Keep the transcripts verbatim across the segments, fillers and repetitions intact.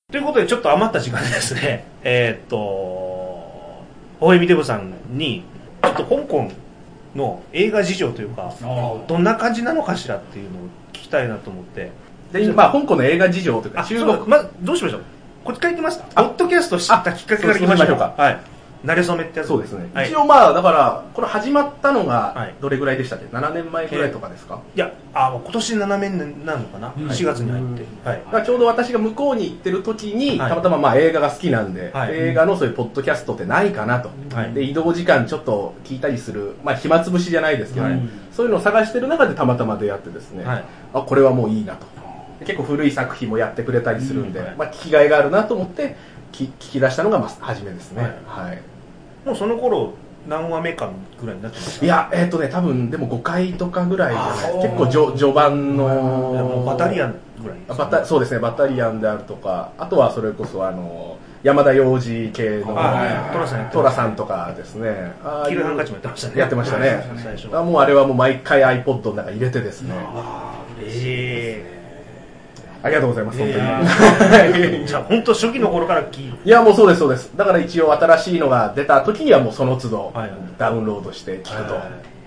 ということでちょっと余った時間でですね、えー、っとほほえみデブさんにちょっと香港の映画事情というかどんな感じなのかしらっていうのを聞きたいなと思って。 で、まあ、香港の映画事情というか中国、 まずどうしましょう。こっちから行きますか。ポッドキャスト知ったきっかけから行きましょうか。はい。慣れ初めってやつ。 そうですね、 はい、 一応まあだからこれ始まったのがどれぐらいでしたっけ、はい、ななねんまえぐらいとかですか。 いやあ今年ななねんなのかな、うん、しがつに入って、 はいはい、ちょうど私が向こうに行ってる時に、はい、たまたままあ映画が好きなんで、はい、映画のそういうポッドキャストってないかなと、はい、で移動時間ちょっと聞いたりする、まあ、暇つぶしじゃないですけど、はい、そういうのを探してる中でたまたま出会ってですね、はい、あこれはもういいなと。結構古い作品もやってくれたりするんで、うんはいまあ、聞きがいがあるなと思って聞き出したのがまあ初めですね、はいはい、もうその頃何話目かぐらいになってました。 いやえっ、ー、とね多分でもごかいとかぐらいで結構序序盤のバタリアンぐらいです、ね、 バタそうですねバタリアンであるとかあとはそれこそあの山田洋次系のトラさんとかですねキルハンカチもやってましたねやってましたね最初あもうあれはもう毎回 iPod の中入れてですねあええーありがとうございます、本当に、 えー、じゃあ本当初期の頃から聞いいやもうそうですそうです。だから一応新しいのが出た時にはもうその都度ダウンロードして聞くと、はい、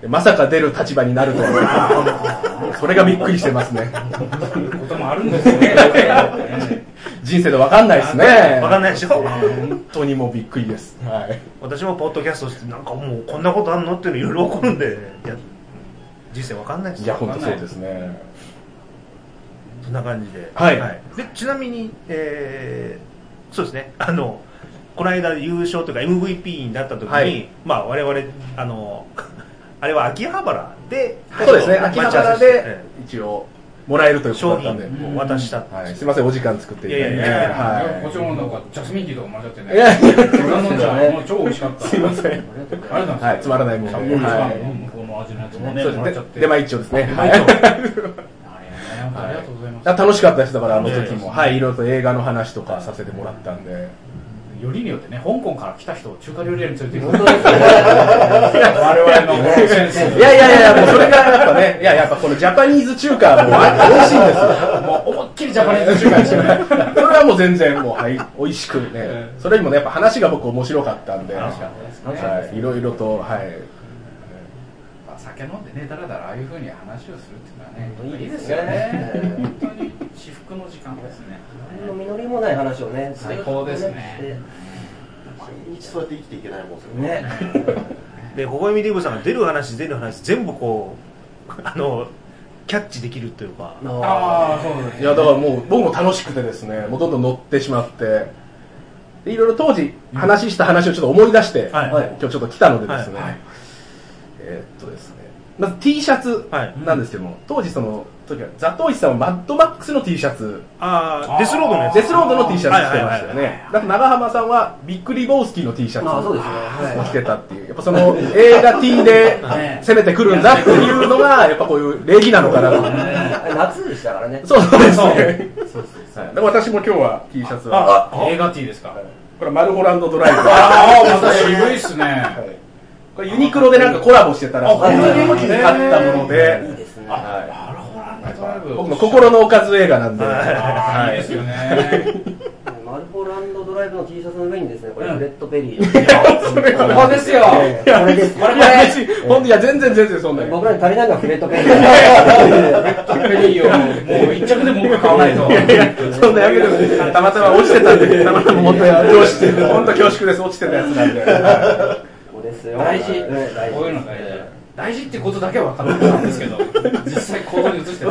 まさか出る立場になるとはそれがびっくりしてますねそういうこともあるんですね人生で分かんないですね。 分かんないでしょ本当にもうびっくりです、はい、 私もポッドキャストしてなんかもうこんなことあんのっていうのいろいろ起こるんでいや人生分かんないです。 いや本当そうですね。 そんな感じで、 はいはい、 でちなみに、えー、そうですねあのこの間優勝というか エムブイピー になった時に、はい、まあ我々あのあれは秋葉原でそうですね秋葉原で一応もらえるということだったんで商品を渡した、 はい、すみませんお時間作っていただいて、いやいやいや、 はい、こちらもなんかジャスミンティーとかもらっちゃってねいやいや飲んじゃもう超美味しかったすみませんありがとうございます、はい、つまらないもので、 はい、向こうの味のやつもねもらっちゃって出前一丁ですね出前一丁ありがとうございます。 楽しかったです。だからあの時も、はい、いろいろと映画の話とかさせてもらったんで。 よりによってね、香港から来た人を中華料理屋に連れて行く。本当ですね。我々のセンス。 いやいやいや、もうそれがやっぱね、いややっぱこのジャパニーズ中華も美味しいんですよ。 もう思いっきりジャパニーズ中華にしてね。 それはもう全然もうはい美味しくね。それにもねやっぱ話が僕面白かったんで、はい、いろいろとはい。 酒飲んでねだらだらああいう風に話をするっていうのはねいいですよね本当に至福の時間ですね何の実りもない話をね最高ですね毎日そうやって生きていけないもんですよねでほほえみデブさんが出る話出る話全部こうあのキャッチできるというかああそうです、ね、 いやだからもう僕も楽しくてですねもうどんどん乗ってしまってでいろいろ当時話した話をちょっと思い出して、うんはい、今日ちょっと来たのでですね、はいはいえー、っとですねまず T シャツなんですけども、はい、当時その時はザトウイチさんはマッドマックスの T シャツあデスロードのやつデスロードの T シャツ着てましたよねだと長浜さんはビッグリボースキーの T シャツを着てたっていうやっぱその映画 T で攻めてくるんだっていうのがやっぱこういう礼儀なのかなと夏でしたからねそうですねで私も今日は T シャツは映画 T ですかこれマルホランドドライブああまた渋いっすね、はいこれユニクロでなんかコラボしてたらそれでも気になったものでいいですね僕の心のおかず映画なんでいいですよねマルホランドドライブの T シャツの上にですねこれフレッド・ペリーそれここですよこれですこれこれいや全然全然そんな僕らに足りないのはフレッド・ペリーフレッド・ペリーをもう一着でも僕買わないとそんなやめてたまたま落ちてたんでたまたま本当に恐縮本当恐縮です落ちてたやつなんでですよ大事、こういうの大事、大事ってことだけは分かってたんですけど実際行動に移してない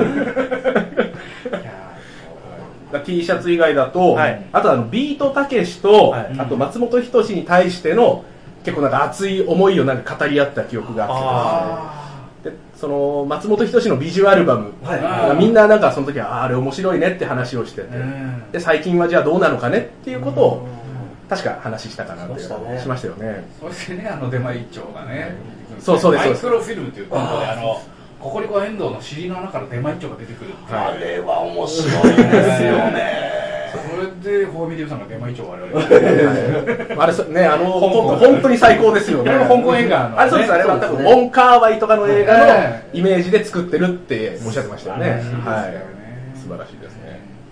T シャツ以外だと、はい、あとあのビートたけしと、はい、あと松本人志に対しての結構なんか熱い思いをなんか語り合った記憶があってですねでその松本人志のビジュアルバム、はい、みんななんかその時は あ, あれ面白いねって話をしててで最近はじゃあどうなのかねっていうことを確か話したかなってしましたよね。 そしてねあの出前一丁がね、 そうそうです。 マイクロフィルムというコントであのココリコ遠藤の尻の穴から出前一丁が出てくるっていう。 あれは面白いですよね。 それでホーミディオさんが出前一丁を我々 あれねあの本当に最高ですよね。 香港映画の、ね、 あれそうですあれは多分ウォンカーワイとかの映画のイメージで作ってるっておっしゃってましたよね。はい。素晴らしいですね。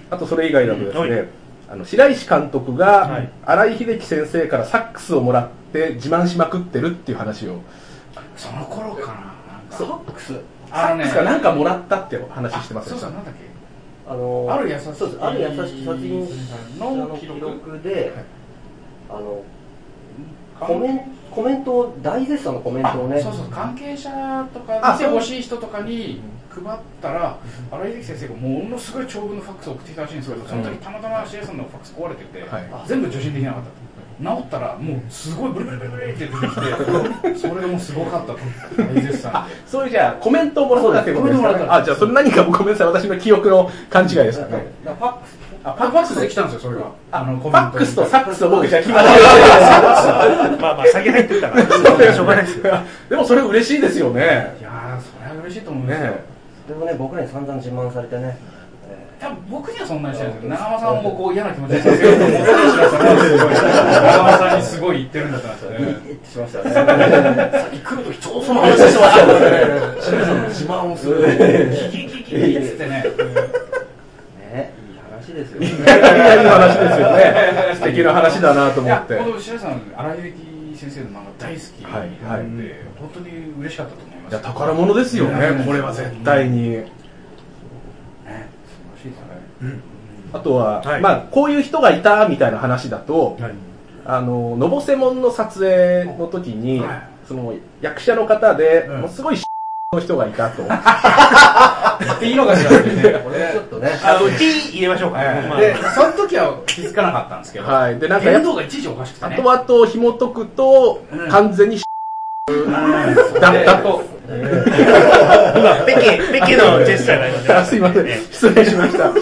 あとそれ以外だとですね、はい、あの白石監督が新井秀樹先生からサックスをもらって自慢しまくってるっていう話を。 その頃かな。 サックスサックスがなんかもらったって話してますよね。 そうそう、なんだっけ、 あのある優しいある優しき殺人者の記録で、あのコメンコメントを大絶賛のコメントをね、 そうそう、関係者とか見てほしい人とかに配ったら、新井秀樹先生がものすごい長文のファックスを送ってきたらしいんですけど、その時たまたまシエさんのファックス壊れてて、はい、全部受信できなかった。治ったらもうすごいブリブリブリブリって出てきて、それがもうすごかったと大絶賛で。 そういうじゃあコメントをもらったってことですかね。あ、じゃあそれ何かごめんなさい、私の記憶の勘違いですかね。 ファックスあ、ファックスで来たんですよ、それが。 あの、ファックスとサックスを僕じゃあ決まってる。まあまあ、先入ってるから、しょうがないですよ。 でもそれ嬉しいですよね。 いやー、それは嬉しいと思うんですよ。 でもね、僕らに散々自慢されてね。 多分僕にはそんなにしてないですけど、長間さんもこう嫌な気持ちにさせようと思って、長間さんにすごい言ってるんだったんですよね。 言ってしましたね。さっき来るときちょうどその話してましたよね。清水さんの自慢をする。 キキキキキってね。 ですよね。 いい話ですよね。素敵な話だなと思って。 本当白井さん、新井秀樹先生の漫画大好きなので、はいはい、本当に嬉しかったと思います。 いや宝物ですよね。これは絶対に。ね、 素晴らしいですね。 うん、あとは、はい、まあこういう人がいたみたいな話だと、はい、あののぼせもんの撮影の時に、はい、その役者の方で、うん、もうすごいの人がいたと。 言っていいのかしらね。 これちょっとね。 あの T 入れましょうか。 で、その時は気づかなかったんですけど。 はい。で、なんか言動がいちいちおかしくてね。 後々紐解くと完全にだったと。 今ペケペケのジェスチャーがあります。すいません。失礼しました。はい。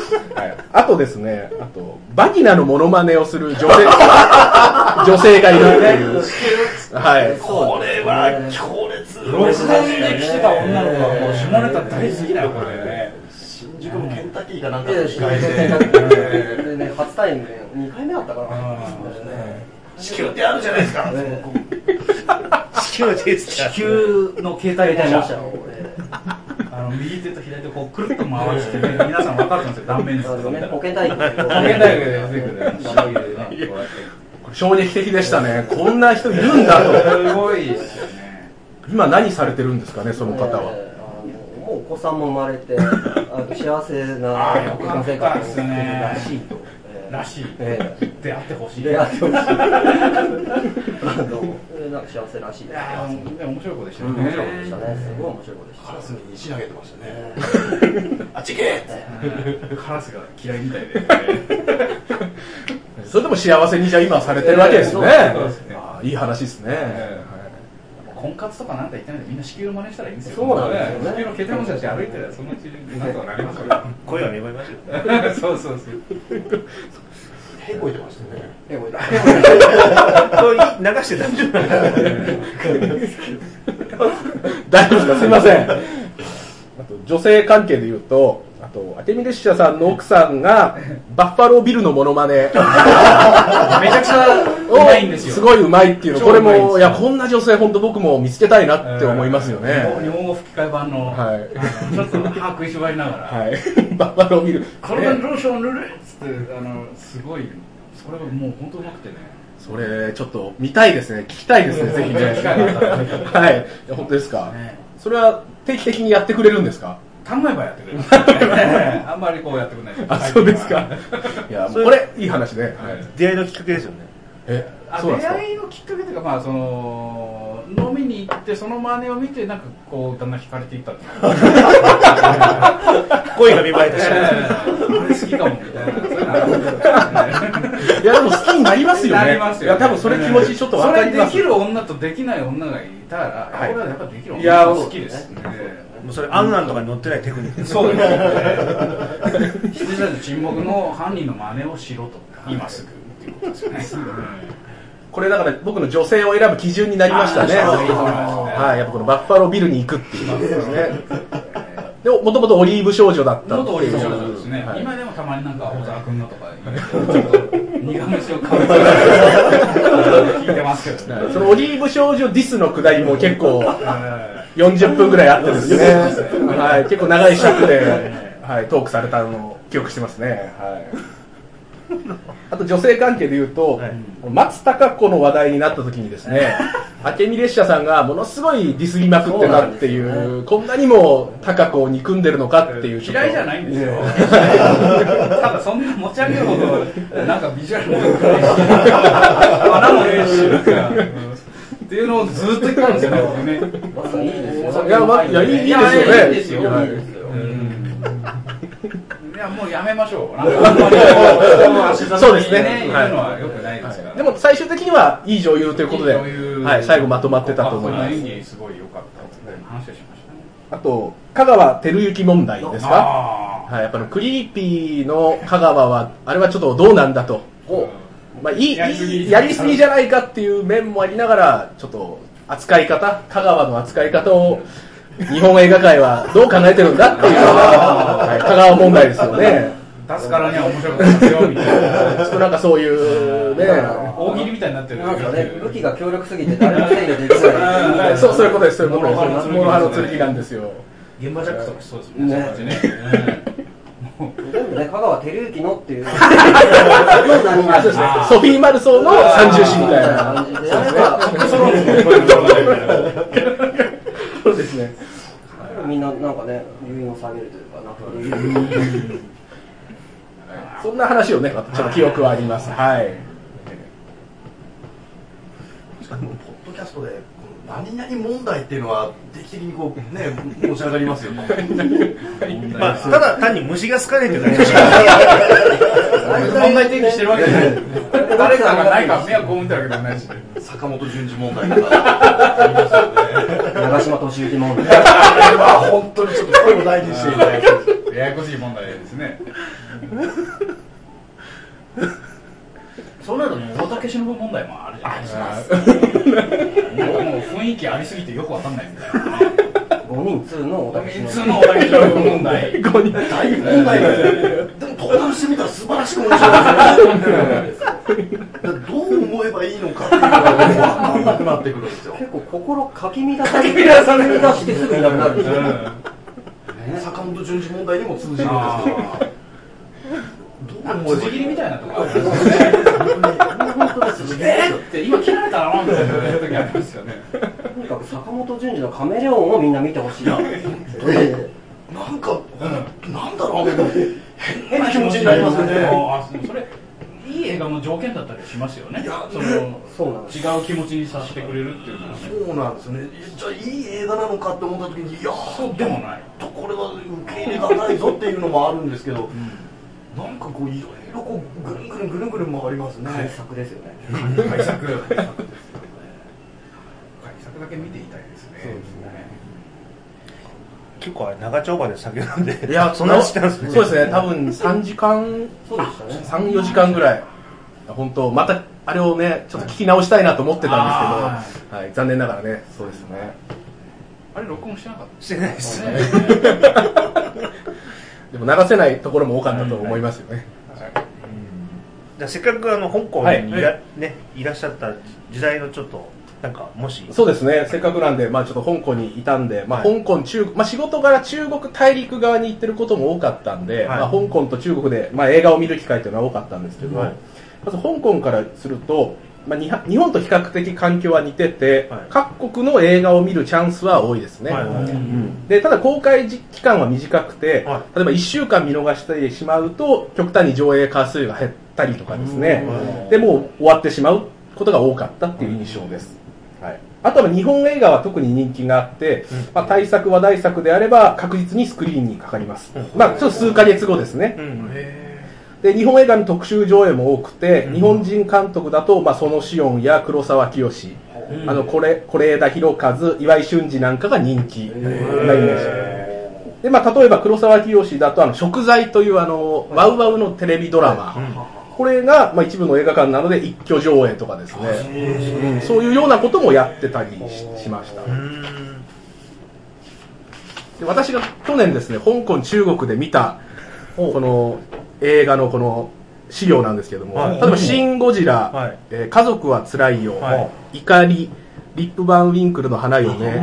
あとですね、あとバギナのモノマネをする女性女性がいるっていう。はい。 これは強烈。 ろくねんで来てた女の子はもう下ネタ大好きだよこれね。 新宿のケンタッキーかなんかの控えでね、初対面にかいめあったかな。 子宮ってあるじゃないですか。子宮です。 子宮の携帯電話。あの右手と左手こうくるっと回してね、皆さん分かるんですよ、断面図とか見たら。 保健体育。 保健体育で出てくる。 衝撃的でしたね。こんな人いるんだと。 すごいですよね。 今何されてるんですかね、その方は。 もうお子さんも生まれて、幸せな結婚生活を送ってるらしいと。 らしい。出会ってほしい。 出会ってほしい。なんか幸せらしい。 いやー、面白い子でしたね。 面白い子でしたね。すごい面白い子でした。 カラスに石投げてましたね。あっち行け。 カラスが嫌いみたいで。 それでも幸せにじゃ今されてるわけですね。いい話ですね。 婚活とかなんか言ってないでみんな子宮の真似したらいいんですよ。 そうなんですよね。 子宮の毛手の写真歩いてたらそのうちなんとかなりますよ。 声は芽生えますよ。 そうそうそう。 へこいてましたね。 へこいて。 これ流して大丈夫大丈夫ですか。すいません。あと女性関係で言うと、あとアテミ列車さんの奥さんがバッファロービルのモノマネめちゃくちゃうまいんですよ。 すごいうまいっていうの、これもいやこんな女性本当僕も見つけたいなって思いますよね。 日本語吹き替え版の、はい、ちょっと歯食いしばりながら、 はい、バッファロービル体にローション塗るっつってあのすごいそれがもう本当うまくてね。 それちょっと見たいですね、聞きたいですね、ぜひね。はい、本当ですか。それは定期的にやってくれるんですか。 考えばやってくれる。あんまりこうやってくれない。 あ、そうですか。いや、これいい話ね。 出会いのきっかけですよね。 え、 出会いのきっかけというか、まあその飲みに行ってその真似を見てなんかこうだんだん惹かれていったっていう。 恋が芽生えたし。 あれ好きかもみたいな。 いやでも好きになりますよね。 なりますよ。 いや多分それ気持ちちょっと分かります。 それできる女とできない女がいたら、俺はやっぱできる女が好きですね。 もうそれアンナンとかに載ってないテクニック。 そうですね。羊たちの沈黙の犯人の真似をしろと今すぐっていうことですよね。 これだから僕の女性を選ぶ基準になりましたね。はい、やっぱこのバッファロービルに行くっていうことですね。でももともとオリーブ少女だった。 元オリーブ少女ですね。今でもたまになんか小沢君のとかちょっと苦虫をかぶせて聞いてますけど。 そのオリーブ少女ディスのくだりも結構よんじゅっぷんぐらいあってですね。はい、結構長い尺で、はい、トークされたのを記憶してますね。はいあと女性関係でいうと、はい、松たか子の話題になった時にですね明美列車さんがものすごいディスりまくってたっていう、ね、こんなにもたか子を憎んでるのかっていう。 嫌いじゃないんですよ、ね、ただそんな持ち上げるほどなんかビジュアルも良くないし穴もねえしっていうのをずっと言ったんですよね僕ね。 いいですよ。いや、ま、いや、いいですよね。いいですよ。 いやもうやめましょう。なんかあんまりそうですね。 言うのは良くないですから。 でも最終的にはいい女優ということで、はい、最後まとまってたと思います。 演技すごい良かったって話をしましたね。 あと香川照之問題ですか。はい、やっぱりクリーピーの香川はあれはちょっとどうなんだと。まあ、いいやりすぎじゃないかっていう面もありながら、ちょっと扱い方、香川の扱い方を日本映画界はどう考えてるんだっていうのが、はい、香川問題ですよね。 出すからには面白くなってよみたいな。 ちょっとなんかそういうね、 大喜利みたいになってる。 なんかね、武器が強力すぎて誰も制御できない。 そうそういうことです。そういうことです。モロハの剣なんですよ。 現場ジャックとかそうですもんね。 全部ね、香川照之のっていうソフィー・マルソーの三重詩みたいな感じでやればそうですね。 みんななんかね、留飲を下げるというかなんかそんな話をね、ちょっと記憶はあります。はい。 ポッドキャストで何々問題っていうのは定期的にこうね持ち上がりますよね。 まあ、ただ単に虫が好かれてるだけで問題提起してるわけじゃない。誰かがないか迷惑を被ってるわけではないし。 坂本淳二問題とかありますよね。 長嶋敏之問題。 まあ本当にちょっとこれも大事にしていただいて。 ややこしい問題ですね。そうなるともう大竹しのぶ問題もあるじゃないですか。なんかもう雰囲気ありすぎてよくわかんないみたいなね。 ごにん通の大竹しのぶの大竹しのぶ問題。 ごにん大問題ですよね。でも登壇してみたら素晴らしく面白いですよね。どう思えばいいのかっていうのが分かんなくなってくるんですよ。 結構心かき乱されて乱され出してすぐいなくなるんですよ。 坂本淳二問題にも通じるんですけど。 辻切りみたいなとこありますよね。本当ですね。えって今切られたらなみたいな時ありますよね。 とにかく坂本淳二のカメレオンをみんな見てほしいな。なんかなんだろう変な気持ちになりますよね。 あそれいい映画の条件だったりしますよね。そのそうなんです。違う気持ちにさせてくれるっていうのは、ね、 そうなんですね。じゃあいい映画なのかって思った時にいやそうでもないとこれは受け入れがたいぞっていうのもあるんですけど。うんなんかこういろいろこうぐるんぐるんぐるんぐるん回りますね。 改作ですよね。 改作。改作だけ見ていたいですね。そうですね。 結構長丁場で酒飲んで。 いやそんなしてますね。そうですね。多分三時間、 そうでしたね。 三四時間ぐらい。本当またあれをねちょっと聞き直したいなと思ってたんですけど、はい、残念ながらねそうですね。 あれ録音してなかった？ してないですね。 でも流せないところも多かったと思いますよね。 じゃあせっかくあの香港にい ら,、はいね、いらっしゃった時代のちょっとなんかもしそうですねせっかくなんで、まあ、ちょっと香港にいたんで、まあ、香港中、まあ、仕事柄中国大陸側に行ってることも多かったんで、はいまあ、香港と中国で、まあ、映画を見る機会というのは多かったんですけど、はい、まず香港からすると、まあ、日本と比較的環境は似てて、はい、各国の映画を見るチャンスは多いですね、はいはいうん、でただ公開期間は短くて、はい、例えばいっしゅうかん見逃してしまうと極端に上映回数が減ったりとかですね、うん、でもう終わってしまうことが多かったっていう印象です、はい、あとは日本映画は特に人気があって、うんまあ、大作話題作であれば確実にスクリーンにかかります、うんまあ、ちょっと数ヶ月後ですね、うんで日本映画の特集上映も多くて、うん、日本人監督だと、まあ、園子音や黒沢清、うん、あの是枝裕和、岩井俊二なんかが人気なイメージで、まあ、例えば黒沢清だとあの食材というあの、うん、ワウワウのテレビドラマ、うん、これが、まあ、一部の映画館なので一挙上映とかですね、うん、そういうようなこともやってたり し, しましたで私が去年ですね香港中国で見たこの映画のこの資料なんですけども、はい、例えばシン・ゴジラ、はいえー、家族はつらいよ、はい、怒り、リップ・バン・ウィンクルの花嫁、うん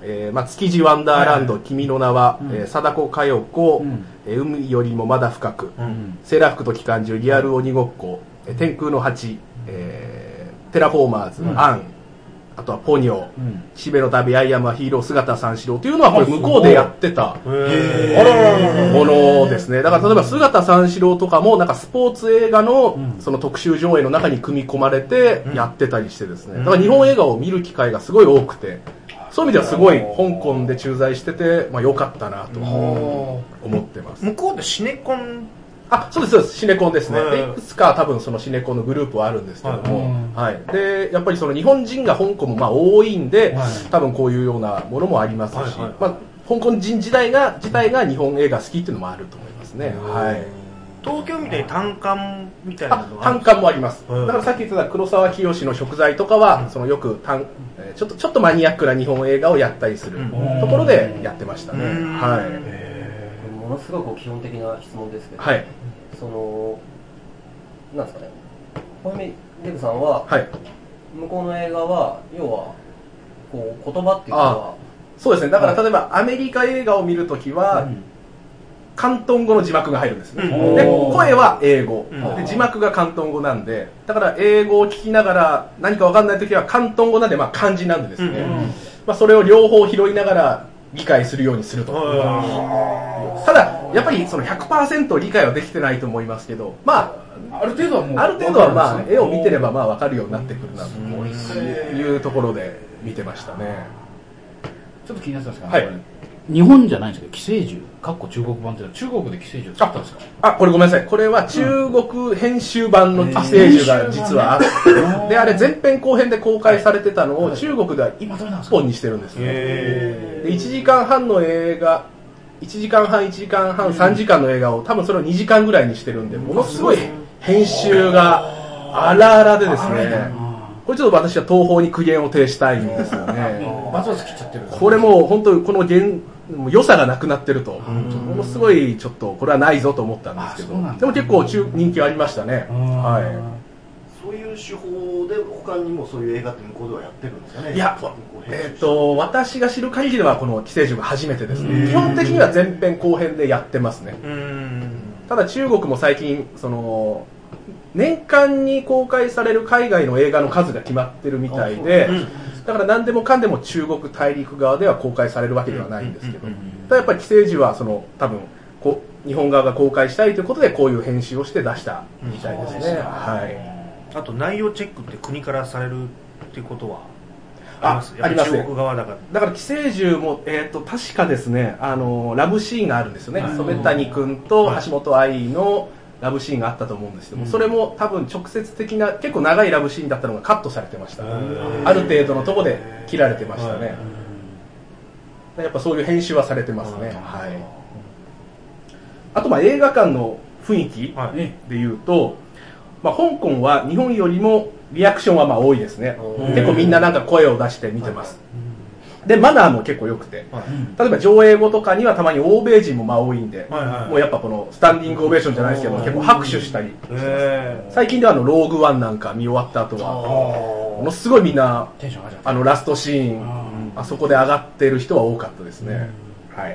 えーまあ、築地ワンダーランド、はい、君の名は、うんえー、貞子佳代子、うんえー、海よりもまだ深く、うん、セーラー服と機関銃、リアル鬼ごっこ、うん、天空の蜂、えー、テラフォーマーズ、うん、アン、あとはポニョ、うん、岸辺の旅、アイアムはヒーロー、姿三四郎というのはこれ向こうでやってたものですね。だから例えば姿三四郎とかもなんかスポーツ映画のその特集上映の中に組み込まれてやってたりしてですね。だから日本映画を見る機会がすごい多くて、そういう意味ではすごい香港で駐在してて、まあ良かったなと思ってます。 向こうでシネコンあ、そうです、そうです。シネコンですね。で、いくつか多分そのシネコンのグループはあるんですけども、はい。で、やっぱりその日本人が香港もまあ多いんで、はい、多分こういうようなものもありますし、はいはい、まあ、香港人自体が、自体が日本映画好きっていうのもあると思いますね。はい。 東京みたいに単館みたいなのが単館もあります。だからさっき言ってた黒沢清の食材とかは、うん、そのよく単、ちょっと、ちょっとマニアックな日本映画をやったりするところでやってましたね。はい。 ものすごく基本的な質問ですけど、 はい、 そのなんですかね、小泉デブさんは、はい、向こうの映画は要はこう言葉っていうのはそうですね。だから例えばアメリカ映画を見るときは、うん、広東語の字幕が入るんですね。うん、で声は英語、うん、で字幕が広東語なんで、だから英語を聞きながら何か分かんないときは広東語なんでまあ漢字なんでですね、うん、まあそれを両方拾いながら理解するようにすると。ただやっぱりその ひゃくパーセント 理解はできてないと思いますけど、まあある程度はもうある程度はまあ絵を見てればまあ分かるようになってくるなというところで見てましたね。 ちょっと気になってたんですか、 はい、 日本じゃないんですけど寄生獣かっこ中国版って中国で寄生獣作ったんですか。 あ、これごめんなさい、これは中国編集版の寄生獣が実はあって、うん、であれ前編後編で公開されてたのを中国ではいっぽんにしてるんですよ。でいちじかんはんの映画いちじかんはんいちじかんはんさんじかんの映画を多分それをにじかんぐらいにしてるんで、ものすごい編集が荒々でですね、これちょっと私は東宝に苦言を呈したいんですよね。 バツバツ切っちゃってる。 これもう本当にこの原良さがなくなってると、ものすごいちょっとこれはないぞと思ったんですけど、でも結構中人気ありましたね。はい。 そういう手法で他にもそういう映画って向こうではやってるんですかね。 いや、えっと私が知る限りではこの寄生獣が初めてですね。基本的には前編後編でやってますね。ただ中国も最近その年間に公開される海外の映画の数が決まってるみたいで、だから何でもかんでも中国大陸側では公開されるわけではないんですけど、ただやっぱり寄生獣はその多分こ日本側が公開したいということでこういう編集をして出したみたいですね。はい。 あと内容チェックって国からされるっていうことはあります？ ありますね。 中国側だから。 だから寄生獣もえっと確かですね、あのラブシーンがあるんですよね。染谷君と橋本愛のラブシーンがあったと思うんですけども、それも多分直接的な結構長いラブシーンだったのがカットされてました。ある程度のところで切られてましたね。やっぱそういう編集はされてますね。はい。あとまあ映画館の雰囲気でいうと、まあ、香港は日本よりもリアクションはまあ多いですね。結構みんななんか声を出して見てます。でマナーも結構良くて、例えば上映後とかにはたまに欧米人もまあ多いんで、もうやっぱこのスタンディングオベーションじゃないですけど結構拍手したりします。最近ではあのローグワンなんか見終わった後はものすごいみんなあのラストシーンあそこで上がってる人は多かったですね。はい。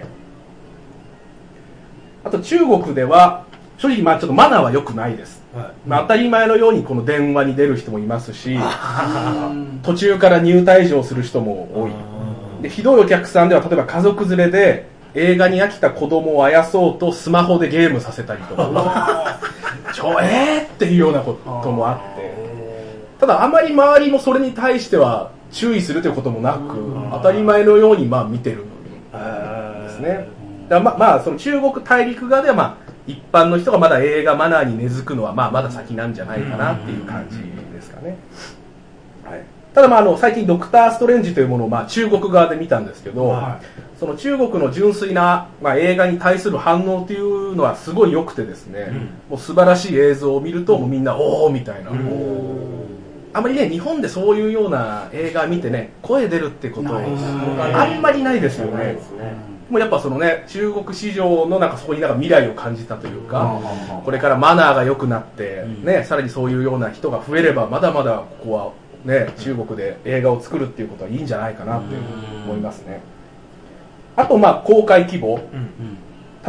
あと中国では正直まあちょっとマナーは良くないです。まあ、当たり前のようにこの電話に出る人もいますし、途中から入退場する人も多い。でひどいお客さんでは例えば家族連れで映画に飽きた子供をあやそうとスマホでゲームさせたりとかちょえーっていうようなこともあって、ただあまり周りもそれに対しては注意するということもなく当たり前のようにまあ見てるんですね。だま, まあその中国大陸側ではまあ一般の人がまだ映画マナーに根付くのはまあまだ先なんじゃないかなっていう感じですかね。はい、ただまああの最近ドクターストレンジというものをまあ中国側で見たんですけど、はい、その中国の純粋なまあ映画に対する反応というのはすごい良くてですね、うん、もう素晴らしい映像を見るともうみんなおーみたいな、うん、あまりね日本でそういうような映画見てね声出るってことあんまりないですよね。もうやっぱそのね中国市場のなんかそこになんか未来を感じたというか、これからマナーが良くなってね、さらにそういうような人が増えればまだまだここはね中国で映画を作るっていうことはいいんじゃないかなって思いますね。 あとまあ公開規模、うん、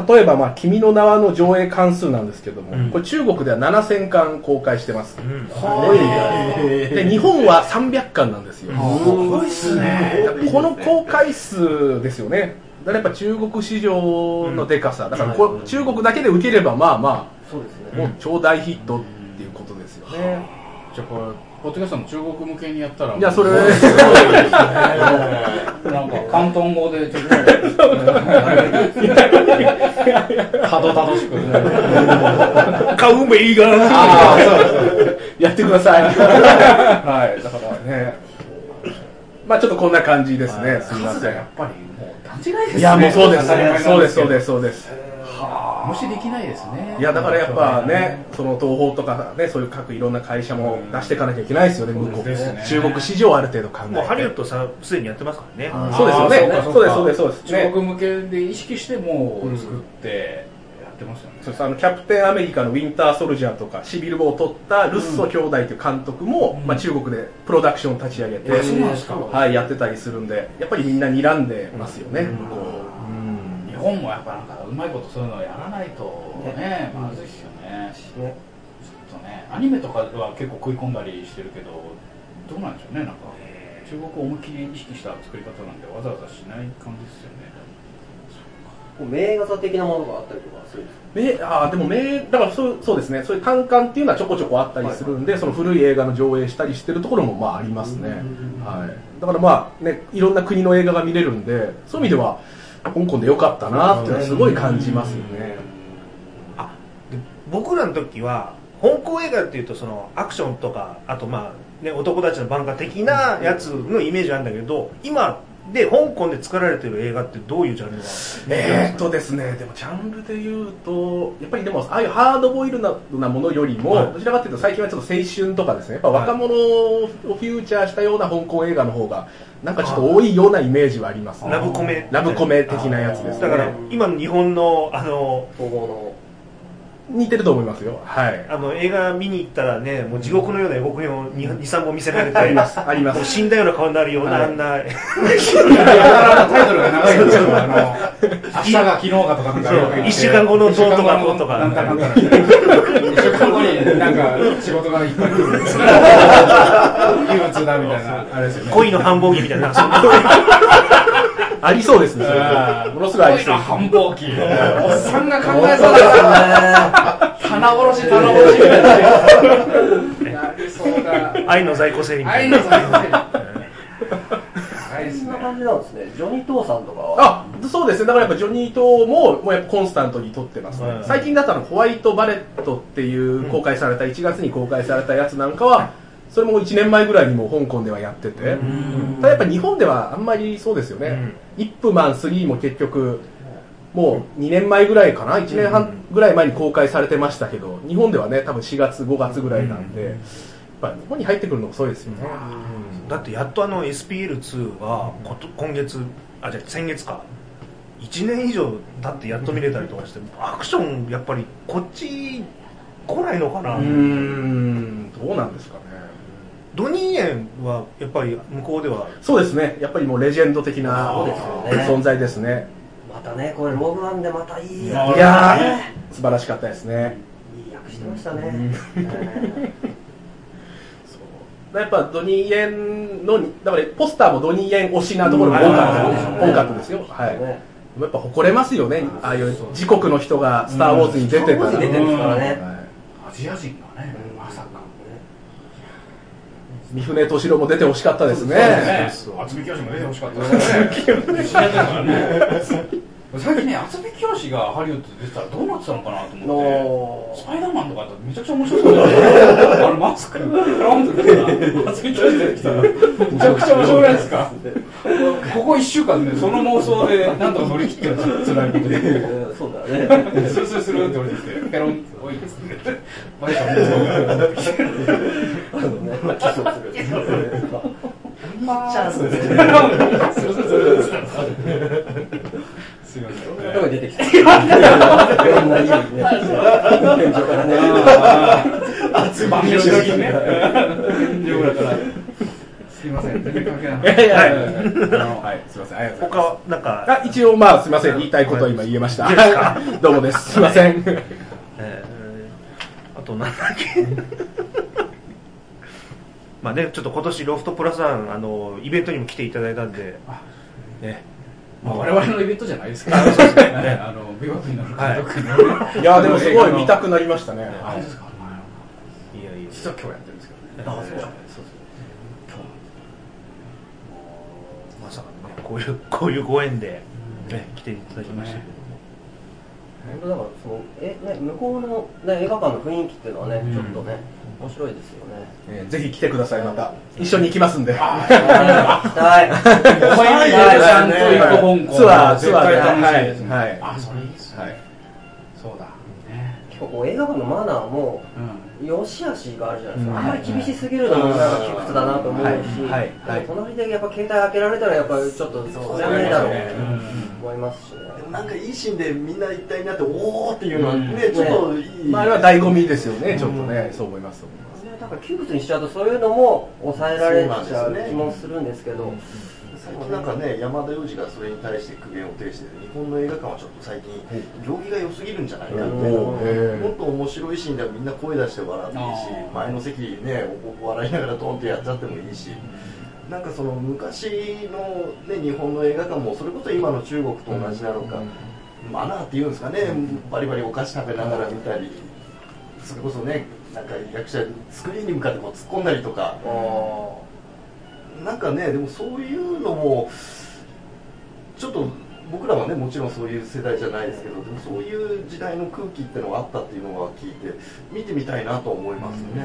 例えばまあ君の名はの上映関数なんですけども、うん、これ中国ではななせんかん公開してます、うん、で日本はさんびゃっかんなんですよ。 すごいっすね。 この公開数ですよね。だからやっぱ中国市場のでかさ、だからこう中国だけで受ければまあまあそうですね、もう超大ヒットっていうことですよね。 じゃあこれポッドキャストの中国向けにやったら、 いやそれすごいですね。なんか広東語でちょっとたどたどしくカウメイがやってください。はい、だからね、まあちょっとこんな感じですね。すみません。 やっぱりもう段違いですね。 いやもうそうですね。そうですそうですそうです。 無視できないですね。 いやだからやっぱね、その東宝とかね、そういう各いろんな会社も出していかなきゃいけないですよね、向こうですね。中国市場ある程度考えて。 もうハリウッドさすでにやってますからね。 そうですよね。そうですそうですそうです。 中国向けで意識してもう作ってやってますよね。 そうです。あのキャプテンアメリカのウィンターソルジャーとかシビルウォーを取ったルッソ兄弟という監督も、まあ中国でプロダクションを立ち上げて、はいやってたりするんで、やっぱりみんな睨んでますよね、向こう。 日本もやっぱなんかうまいことそういうのをやらないとね、まずいですよね。ちょっとね、アニメとかは結構食い込んだりしてるけど、どうなんでしょうね、なんか中国を思いっきり意識した作り方なんでわざわざしない感じですよね。 名画座的なものがあったりとかするんですか？ああでも名だからそうそうですね、そういう単館っていうのはちょこちょこあったりするんで、はいはい、その古い映画の上映したりしてるところもまあありますね。はい。だからまあね、いろんな国の映画が見れるんで、そういう意味では香港で良かったなっていうのはすごい感じますよね。 あ、で僕らの時は香港映画っていうとそのアクションとかあとまあね男たちの挽歌的なやつのイメージあるんだけど、今で香港で作られてる映画ってどういうジャンルがえーっとですね、でもジャンルで言うとやっぱりでもああいうハードボイルドなものよりも、はい、どちらかというと最近はちょっと青春とかですね、やっぱ若者をフューチャーしたような香港映画の方がなんかちょっと多いようなイメージはありますね。 ラブコメラブコメ的なやつですね。 だから今の日本のあの東宝の似てると思いますよ。はい。 あの映画見に行ったらね、もう地獄のような予告編をに、さんぼん見せられてありますあります。 死んだような顔になるような、はい、あんなタイトルが長いんですよ。あの明日が昨日がとかなんかいっしゅうかんごのどうとかこうとかなんかなんかいっしゅうかんごになんか仕事がいっぱい来るんですよ。憂鬱だみたいなあれですよね。 恋の繁忙期みたいな。 ありそうですね。ものすごいありそう。 繁忙期。おっさんが考えそうですよね。棚卸し棚卸しみたいな。やりそうだ。 愛の在庫整理。 愛の在庫整理。 そんな感じなんですね。ジョニー・トーさんとかは。 あ、そうですね。だからやっぱジョニー・トーももうやっぱコンスタントに撮ってますね。うん、最近だったらホワイトバレットっていう公開された、うん、いちがつに公開されたやつなんかは。それもいちねんまえぐらいにも香港ではやってて、ただやっぱ日本ではあんまりそうですよね、うん、イップマンスリーも結局もうにねんまえぐらいかな、いちねんはんぐらい前に公開されてましたけど、日本ではね多分しがつごがつぐらいなんで、やっぱ日本に入ってくるの遅いですよね。 うん、だってやっとあの エスピーエルツー が今月あじゃあ先月かいちねん以上経ってやっと見れたりとかして、アクションやっぱりこっち来ないのかな。うーん、どうなんですかね。 ドニーエンはやっぱり向こうではそうですね、やっぱりもうレジェンド的な存在ですね。 またね、これログワンでまたいい役、いやー素晴らしかったですね。 いい役してましたね。 そうやっぱドニーエンのだからポスターもドニーエン推しなところも多かったです、多かったですよ。はい。やっぱ誇れますよね、ああいう自国の人がスター・ウォーズに出てたら、 出てるんですからね。 アジア人がね、まさか。 三船敏郎も出てほしかったですね。 渥美清も出てほしかったですね。最近ね、渥美清がハリウッドで出てたらどうなってたのかなと思って、スパイダーマンとかだとめちゃくちゃ面白そうだよね。あのマスク、ラウンドで渥美清出てきたらめちゃくちゃ面白くないですか。ここいっしゅうかんでその妄想でなんとか乗り切ってるんですよ、辛いことで。 そうだね。 スルスルスルって降りてきて、ペロンって置いてきて、バイターもそう来てる。 あのね、まあ、キスをする。お兄ちゃんスルスルスル。すいません。そんなとこ出てきた。いろんな家にね、天井からね。 熱い番組ね。天井から。 すみません、全然関係ない。 いやいやいや、はい、すみません、ありがとうございます。 他なんかあ、一応まあすみません、言いたいことは今言えました。どうもです。すみません。 えー、あとなんだっけ。まあね、ちょっと今年ロフトプラスワンあのイベントにも来ていただいたんで、ね。 まあ、我々のイベントじゃないですけど、そうですね。あのビバップに乗る監督の、 いやでもすごい見たくなりましたね。 あ、ですか。 いやいや、 実は今日やってるんですけどね。 あ、そうそうそう。まさかね、こういうこういうご縁でね来ていただきましたけども。 本当だからそのえね向こうのね映画館の雰囲気っていうのはねちょっとね面白いですよね。 えー、ぜひ来てくださいまた。一緒に行きますんで。 あ行きたい。 お前にさんと行く香港ツアーツアーで楽しいですね。 はい。 あ、それいいですね。はい。そうだ。ね。 結構こう映画館のマナーも良し悪しがあるじゃないですか。あんまり厳しすぎるのもなんか窮屈だなと思うし、隣でやっぱ携帯開けられたらやっぱりちょっとそれはねえだろうと思いますしね。 でもなんかいいシーンでみんな一体になっておーっていうのはねちょっといい。 まああれは醍醐味ですよね。ちょっとね、そう思います。 だから窮屈にしちゃうとそういうのも抑えられちゃう気もするんですけど、 最近なんかね山田洋次がそれに対して苦言を呈して日本の映画館はちょっと最近行儀が良すぎるんじゃないかみたいな、もっと面白いシーンではみんな声出して笑っていいし、前の席ね笑いながらドンってやっちゃってもいいし、なんかその昔の、ね、日本の映画館もそれこそ今の中国と同じなのか、マナーっていうんですかね、バリバリお菓子食べながら見たり、それこそねなんか役者スクリーンに向かってこう突っ込んだりとか、なんかねでもそういうのもちょっと僕らはねもちろんそういう世代じゃないですけど、でもそういう時代の空気っていうのがあったっていうのは聞いて見てみたいなと思いますね。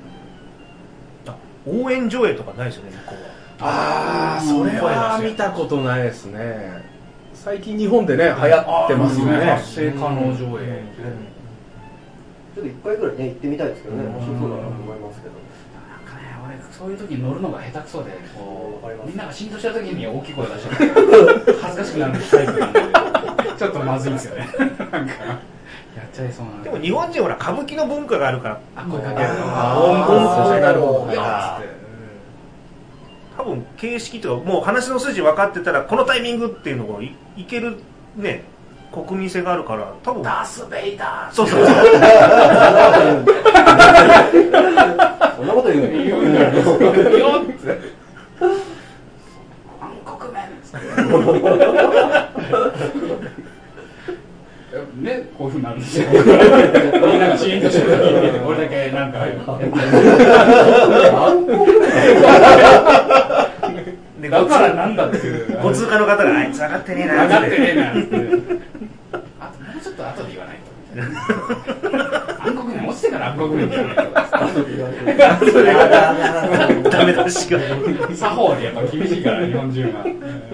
応援上映とかないですよね向こうは。 ああ、それは見たことないですね。最近日本でね流行ってますよね。 発声可能上映。 ちょっと一回ぐらいね行ってみたいですけどね、面白そうだなと思いますけど。 なんかね、俺そういう時に乗るのが下手くそで、こうみんなが浸透した時に大きい声出して恥ずかしくなるタイプなんで、ちょっとまずいんですよね。なんかやっちゃいそうな。 でも日本人ほら歌舞伎の文化があるから、 あ、声かけるの。 ああ、なるほど。 多分形式とかもう話の筋分かってたらこのタイミングっていうのを い, いけるね国民性があるから多分ダース・ベイダー。 そうそうそう。 そんなこと言うの言うんだよって。暗黒面。ね、こういう風になるんですよ。みんながシーンとしてる時に俺だけなんかでだからなんだっていうご通過の方があいつ上がってねえな上がってねえなってあともうちょっと後で言わないと暗黒面落ちてから暗黒面って言わないとダメ出しが作法でやっぱ厳しいから日本人は。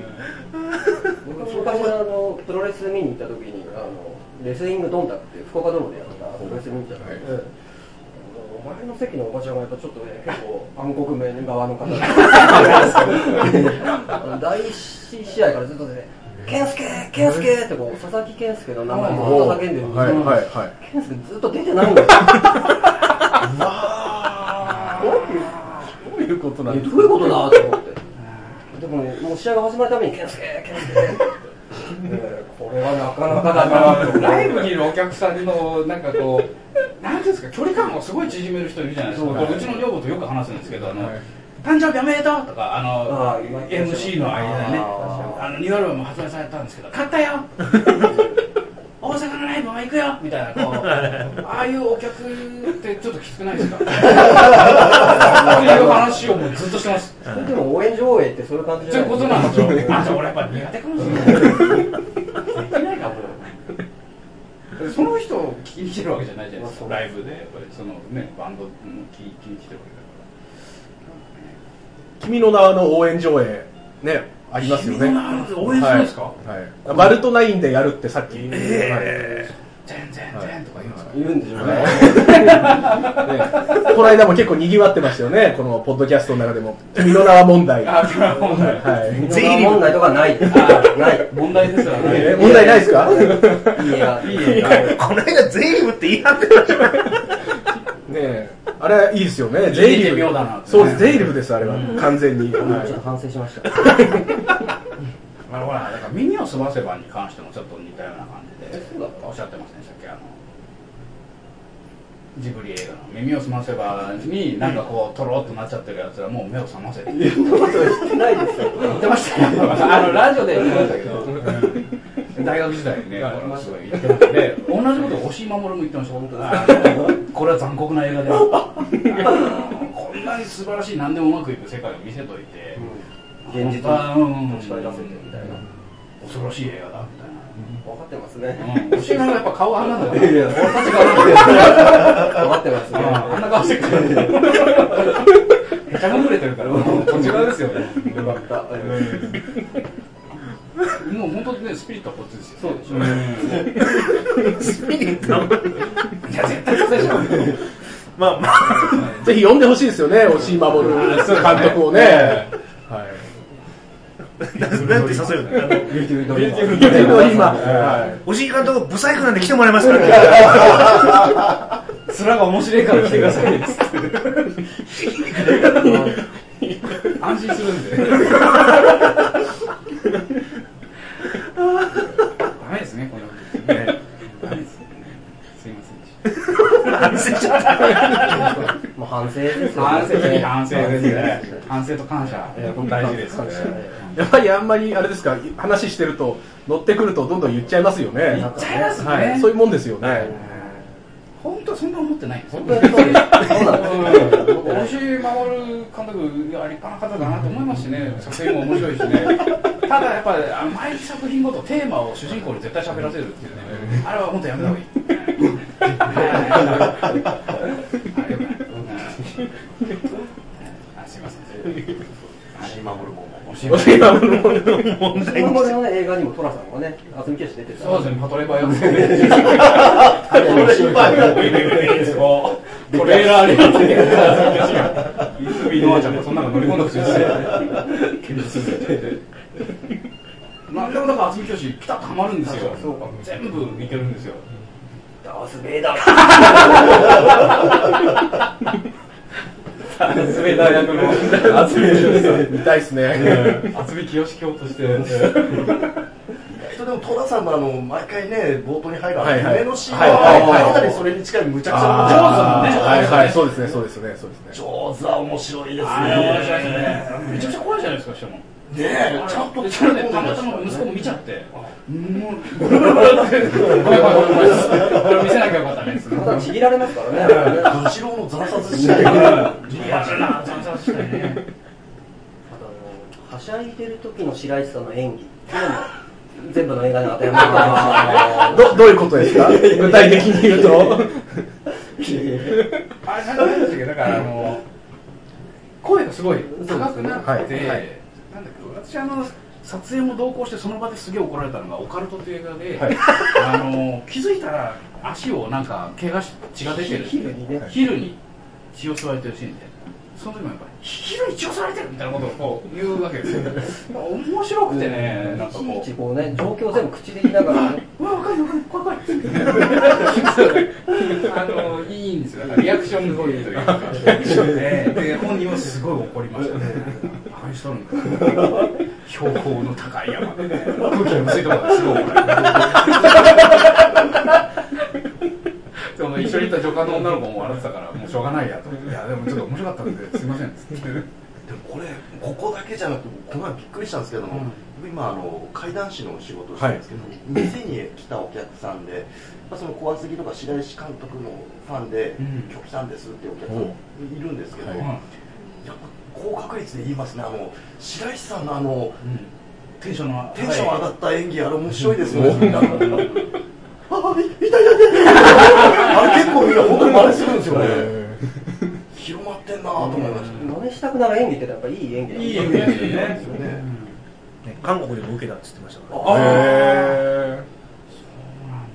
昔あのプロレス見に行った時にあのレスリングドンタクっていう福岡ドームでやったプロレス見に行った時に、はい、前の席のおばちゃんがやっぱちょっとね結構暗黒面側の方で第一試合からずっとね健介健介ってこう佐々木健介の名前を叫んでるんですけど、はいはいはい、健介ずっと出てないんだよ。 どういうことなんですか。 どういうことだと思って。でもね、もう試合が始まるために健介健介これはなかなかだなと。 ライブにいるお客さんのなんかこうなんていうんですか距離感をすごい縮める人いるじゃないですか。うちの女房とよく話すんですけど、あの誕生日おめでとうとかあの エムシー の間でね、あのニューアルバム発売されたんですけど買ったよ。大阪のライブも行くよみたいなこうああいうお客ってちょっときつくないですか。っていう話をもうずっとしてます。 それでも応援上映ってそういう感じじゃないそういうことなんですよ。あ、じゃあ俺やっぱ苦手かもしれない。できないかも。その人を聞きに来てるわけじゃないじゃないですか。ライブでやっぱりそのねバンド聞きに来てるわけだから。 君の名の応援上映ね。ありますよね。 応援するんですか。 はいはい、バルトナインでやるってさっき。 えー全然全とか言うんですか。 言うんでしょうね。 ねこの間も結構賑わってましたよね。このポッドキャストの中でも君の名は問題。 あ、君の名は問題。 はい。君の名は問題とかない。ない。 問題ですよね。 問題ないですか。 いやいや。 この間全員って言い張ってたじゃん。 ねえ。 あれいいですよね。 ゼイリフだな。 そうです、ゼイリフですあれは完全に。ちょっと反省しました。 あのほらだから耳をすませばに関してもちょっと似たような感じでおっしゃってますね、さっきあのジブリ映画の耳をすませばになんかこうとろっとなっちゃってるやつはもう目を覚ませって言ってないですよ。 言ってましたよ。あのラジオで言ってましたけど、大学時代にねすごい言ってました。で同じことを押井守も言ってました。本当これは残酷な映画でこんなに素晴らしい何でもうまくいく世界を見せといて現実に持ち帰らせてみたいな恐ろしい映画だみたいな。 分かってますね。 おしがやっぱ顔あんなんだから。 いや、俺たちが分かってますね。 あんな顔してるから。へちゃがぶれてるから。こっち側ですよね。よかった。もう本当にね、スピリットはこっちですよ。そうでしょ。スピリット。いや、絶対そうでしょ。 まあまあ、ぜひ呼んでほしいですよね、押井守監督をね。はい。 なんて誘うの？ ビューティフルドリーマー。 ビューティフルドリーマー。 押井監督、ブサイクなんで来てもらえますからね。 面が面白いから来てください。安心するんで。ダメですね、この。ダメです。すいませんでした。 反省しちゃった。 もう反省ですよ。 反省的反省ですね。反省と感謝。大事です。 やっぱりあんまりあれですか、話してると乗ってくるとどんどん言っちゃいますよね。 言っちゃいますね。 はい、そういうもんですよね。 本当はそんな思ってないんですよ。 本当にそうです。 押井守監督立派な方だなと思いますしね。作品も面白いしね。ただやっぱり毎作品ごとテーマを主人公に絶対喋らせるっていうね。あれは本当やめた方がいい。あ、すいません。 押井守も押井守も問題の映画にも寅さんがね、渥美清出てた。 そうですね、パトレーバーやってトレーラーでやってる。泉ノアちゃんもそんなの乗り込んだくせにしてなんでもだから渥美清ピタッとハマるんですよ。全部いけるんですよ。 ダース・ベイダー。 ダース・ベイダー役の渥美清見たいですね。 渥美清教としてでも寅さんのあの毎回ね冒頭に入る夢のシーンはかなりそれに近いむちゃくちゃ上手なね。 はいはい、そうですね、そうですね、そうですね。 上手は面白いですね。 めちゃくちゃ怖いじゃないですか、しかも。 ねえ、ちゃんとたまたま息子も見ちゃって、もうこれ見せなきゃよかったね。 まだちぎられますからね。 ガチローの惨殺したい。 リアルな惨殺したいね。 あとはしゃいでる時の白石さんの演技っていうのも全部の映画に当てはまってます。 どどういうことですか？具体的に言うと。 あれなんかですけど、だからあの声がすごい高くなって、なんだっけ、私あの撮影も同行してその場ですげえ怒られたのがオカルトっていう映画で、はい、あの気づいたら足をなんか怪我し血が出てるってヒルに血を吸われてるシーンで、その時もやっぱりヒルに血を吸われてるみたいなことをこう言うわけですよ。面白くてね、なんかこうこうね状況を全部口で言いながらね、 うわ分かる分かる怖い怖いあのいいんですよ。リアクションが多いというか、で本人はすごい怒りましたね。バカにしとるんだ。標高の高い山で、ね、空気の薄いところですごい怒られる。でも一緒にいた助監の女の子も笑ってたからもうしょうがないやと。いやでもちょっと面白かったんですいませんっつって。 でもこれここだけじゃなくてこの前びっくりしたんですけども、うん、今あの怪談師の仕事をしてるんですけど、はい、店に来たお客さんで、まあ、その怖すぎとか白石監督のファンで、うん、今日来たんですっていうお客さんいるんですけど、うん、やっぱ高確率で言いますね、あの白石さんのあの、うん、 テンションのテンション上がった演技、あれ面白いですね。ああ、い痛い痛い痛い。あれ結構みんな本当に真似するんですよね。広まってんなと思いました。 真似したくなる演技ってやっぱいい演技。 いい演技ですよね。 韓国でも受けたって言ってましたから。 ああ。そうなん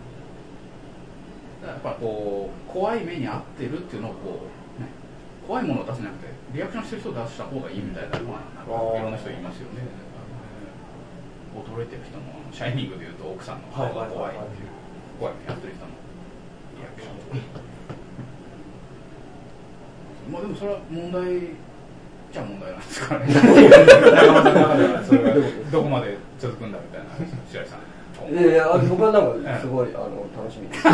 だ。やっぱこう怖い目に遭ってるっていうのをこうね、怖いものを出せなくてリアクションしてる人を出した方がいいみたいな、まあ、なんかいろんな人いますよね。驚いてる人もシャイニングでいうと奥さんの顔が怖いっていう怖い目やってる人のリアクション。 まあでもそれは問題じゃ問題なんですかね。仲間さんの中ではそれがどこまで続くんだみたいな白井さん。 いやいや僕はなんかすごいあの楽しみです。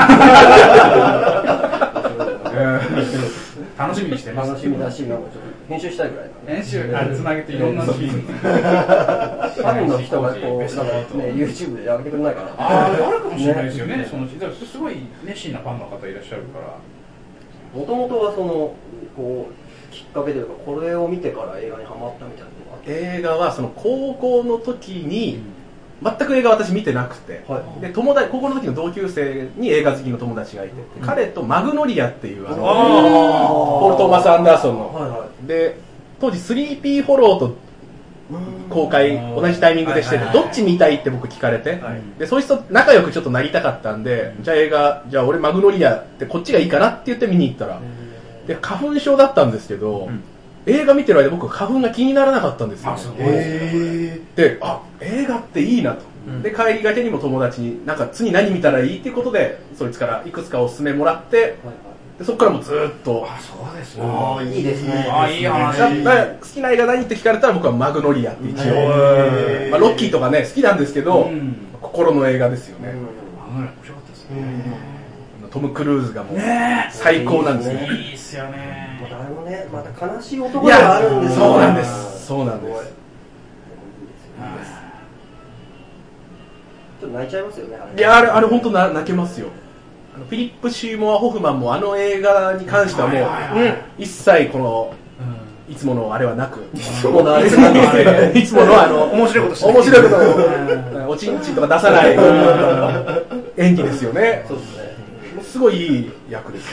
楽しみにしてます。 楽しみだし、なんかちょっと編集したいぐらいなんで。 編集あつなげていろんなシーン。 ファンの人がこうなんかね YouTube で上げてくれないかな。 あああるかもしれないですよね。そのすごい熱心なファンの方いらっしゃるから。 もともとはそのこうきっかけというかこれを見てから映画にハマったみたいなのがあって。 映画はその高校の時に。全く映画私見てなくて、はい、で友達高校の時の同級生に映画好きの友達がいて、うん、彼とマグノリアっていうあのポール・トーマス・アンダーソンの、はいはい、で当時 スリーピー フォローと公開同じタイミングでしてて、どっち見たいって僕聞かれて、はい、でそういう人仲良くちょっとなりたかったんで、うん、じゃあ映画じゃあ俺マグノリアってこっちがいいかなって言って見に行ったら、で花粉症だったんですけど、うん、映画見てる間僕花粉が気にならなかったんですよ。で、あ、映画っていいなと、うん、で帰りがけにも友達になんか次何見たらいいっていうことでそいつからいくつかおすすめもらって、はいはい、でそこからもずっと。 あ、そうですね。 あ、いいですね。 あ、いい話。 好きな映画何って聞かれたら僕はマグノリアって一応、まあ、ロッキーとかね好きなんですけど、うん、心の映画ですよね。 マグノリア面白かったですね。 トム・クルーズがもう最高なんですよ。 いいですよね。 あれもね、また悲しい男ではあるんですよ。 そうなんです。そうなんです。 ちょっと泣いちゃいますよね。 いや、あれあれ本当泣けますよ。あのフィリップ・シーモア・ホフマンもあの映画に関してはもう、うん、一切この、うん、いつものあれはなく、いつものあれいつものあの面白いことして面白いことをおちんちんとか出さない演技ですよね。 そうですね。 すごいいい役ですよ。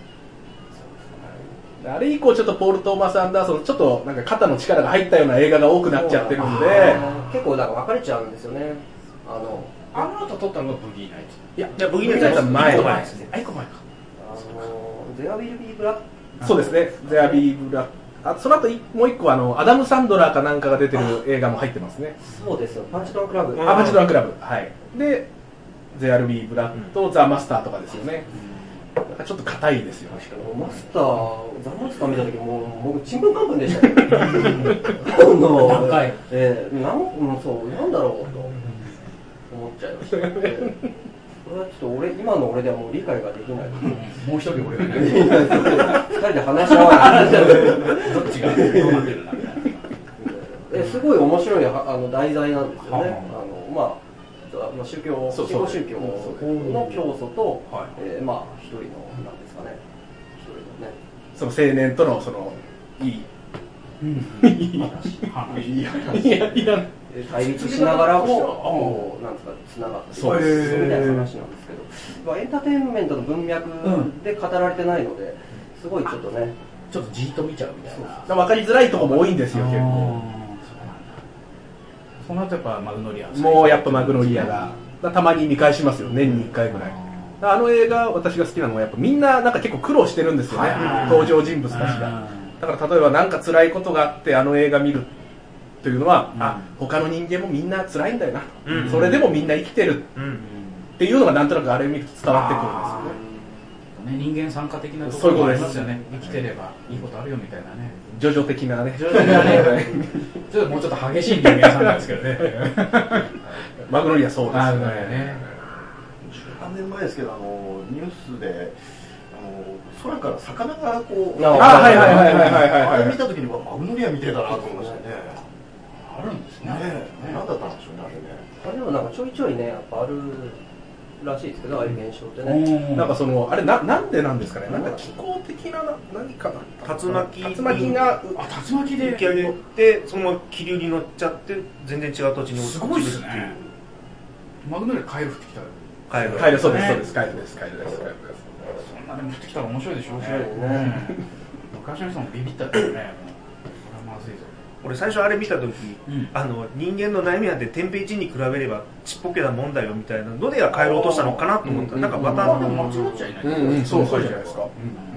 あれ以降ちょっとポール・トーマス・アンダーソンちょっとなんか肩の力が入ったような映画が多くなっちゃってるんで、 結構なんか分かれちゃうんですよね。あのあの後撮ったのがブギーナイツ。 いや、いやブギーナイツは前前ですね。あ、いっこ前か。 あのゼアビルビーブラック。 そうですね。ゼアビーブラック。あ、その後もう一個あのアダム・サンドラーかなんかが出てる映画も入ってますね。 そうですよ。パンチドランクラブ。 あ、パンチドランクラブ。はい。で、ゼアルビーブラックとザ・マスターとかですよね。ちょっと硬いですよね。 マスター、ザ・マスター見た時もう僕ちんぷんかんぷんでしたよ。何回、えー、なんそうなんだろうと思っちゃいました。これはちょっと俺今の俺ではもう理解ができない。 もう一人俺がね。 二人で話し合わない。 どっちがどうなってるんだみたいな。 えすごい面白いあの題材なんですよね。あのまあ。宗教、新興宗教の教祖と、はい、えー、まあ一人のなんですかね、一人のね、 その青年とのそのいい、 うん、いい話、いい話、いやいや対立しながらもこうなんですかつながっていくみたいな話なんですけど、まあエンターテインメントの文脈で語られてないので、すごいちょっとね、 ちょっとじーっと見ちゃうみたいな、 分かりづらいところも多いんですよ結構。 その後やっぱマグノリアもうやっぱマグノリアがたまに見返しますよ、年にいっかいぐらい。あの映画私が好きなのはやっぱみんななんか結構苦労してるんですよね、登場人物たちが。だから例えば何か辛いことがあってあの映画見るというのは、うん、あ他の人間もみんな辛いんだよな、うん、それでもみんな生きてるっていうのがなんとなくあれ見ると伝わってくるんですよね。 ね、人間参加的なところもありますよね。生きてればいいことあるよみたいなね。 ジョジョ的なね。 ジョジョ的なね。ちょっともうちょっと激しい人間さんなんですけどね。 マグノリアそうですね。 マグノリアね。 何年前ですけど、あのニュースであの空から魚がこう、 あ、はいはいはいはいはいはい。 あれ見た時にはマグノリアみてえだなと思いましたね。 あるんですね。 何だったんでしょうねあれね。 あれでもなんかちょいちょいねやっぱあるらしいですけど、ああいう現象ってね。 なんかそのあれななんでなんですかね。なんか気候的な何か竜巻竜巻があ竜巻で浮き上げてその気流に乗っちゃって全然違う土地に落ちるっていう。 すごいですね。マグノリアカエル降ってきた。 カエルカエルそうですそうですカエルですカエルですカエルです。 そんなでも降ってきたら面白いでしょうね。 面白いね。 昔の人もビビったよね。これはまずいぞ。 俺最初あれ見た時、うん、あの人間の悩みなんて天平地に比べればちっぽけなもんだよみたいなのでは帰ろうとしたのかなと思ったら、なんかまた間違っちゃいない、 うんうん、そうそうじゃないですか。